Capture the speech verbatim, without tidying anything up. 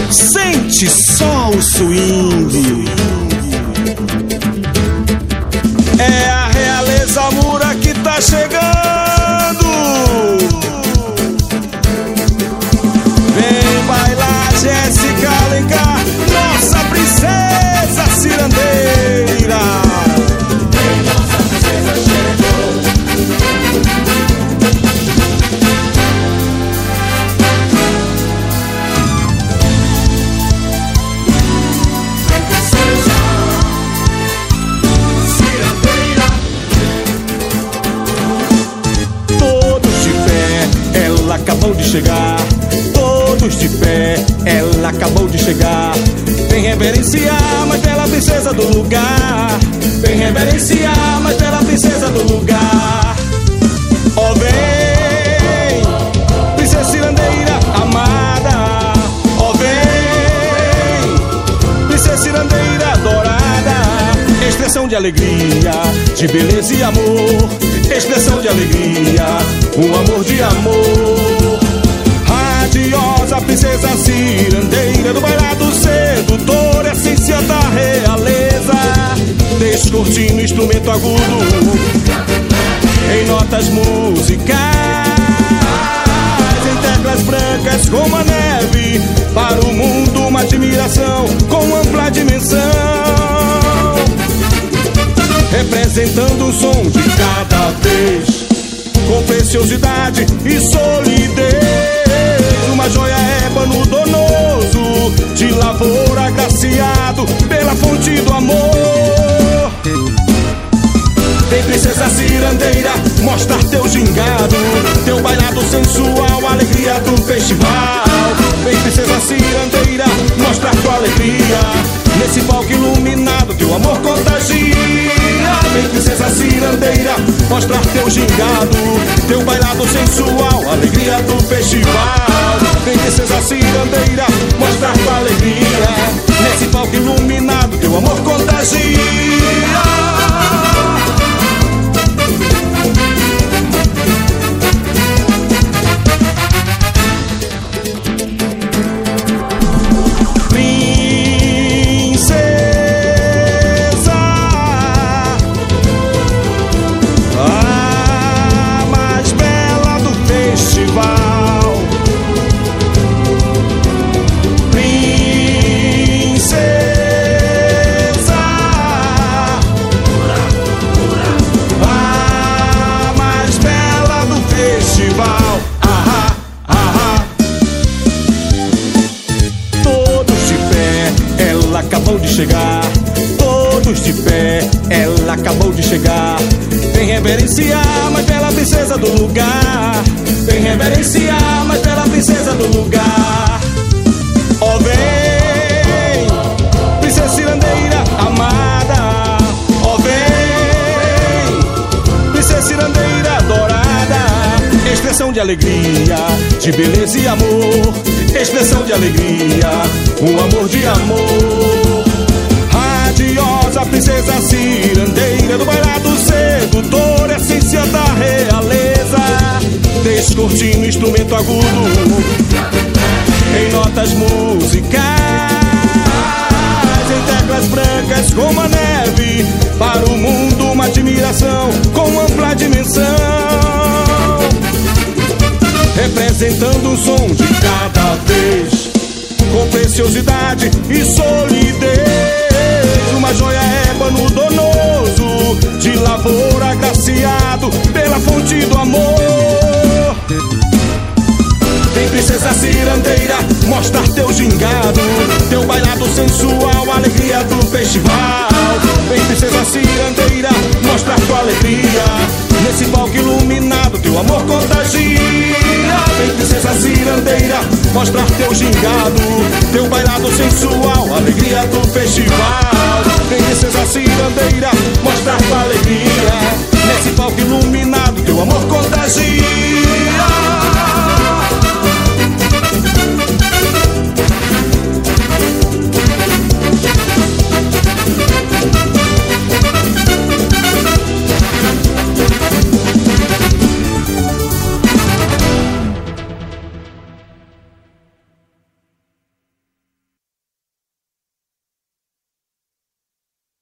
Sente só o swing. É a realeza Moura que tá chegando. Vem bailar Jéssica Alencar, nossa princesa cirandeira. Vem, nossa princesa chegou. Acabou de chegar, todos de pé, ela acabou de chegar. Vem reverenciar, mas bela princesa do lugar. Vem reverenciar, mas bela princesa do lugar. Ó, vem, princesa cirandeira amada. Ó, vem, princesa cirandeira adorada. Expressão de alegria, de beleza e amor. Expressão de alegria, um amor de amor. Radiosa princesa cirandeira do bailado sedutor, essência da realeza. Descortino, instrumento agudo em notas musicais, em teclas brancas como a neve. Para o mundo uma admiração com ampla dimensão, representando um som de cada vez, com preciosidade e solidez. Uma joia ébano donoso, de lavoura agraciado pela fonte do amor. Vem princesa cirandeira, mostrar teu gingado, teu bailado sensual, a alegria do festival. Vem princesa cirandeira, mostrar tua alegria, nesse palco iluminado teu amor contagia. Vem princesa cirandeira, mostrar teu gingado, teu bailado sensual, a alegria do festival. Vem princesa cirandeira, mostrar tua alegria, nesse palco iluminado teu amor contagia. Acabou de chegar, todos de pé, ela acabou de chegar. Vem reverenciar, mas bela princesa do lugar. Vem reverenciar, mas bela princesa do lugar. Ó, vem, princesa cirandeira amada. Ó, vem, princesa cirandeira adorada. Expressão de alegria, de beleza e amor. Expressão de alegria, um amor de amor. Radiosa princesa cirandeira do bailado sedutor, essência da realeza. Descortino, instrumento agudo em notas musicais, em teclas brancas como a neve. Para o mundo uma admiração com ampla dimensão, representando um som de cada vez, com preciosidade e solidez. Uma joia ébano donoso, de lavoura agraciado pela fonte do amor. Vem princesa cirandeira, mostrar teu gingado, teu bailado sensual, a alegria do festival. Vem princesa cirandeira, mostrar tua alegria, nesse palco iluminado teu amor contagia. Vem princesa cirandeira, mostrar teu gingado, teu bailado sensual, a alegria do festival. Vem princesa cirandeira, mostrar tua alegria, nesse palco iluminado teu amor contagia.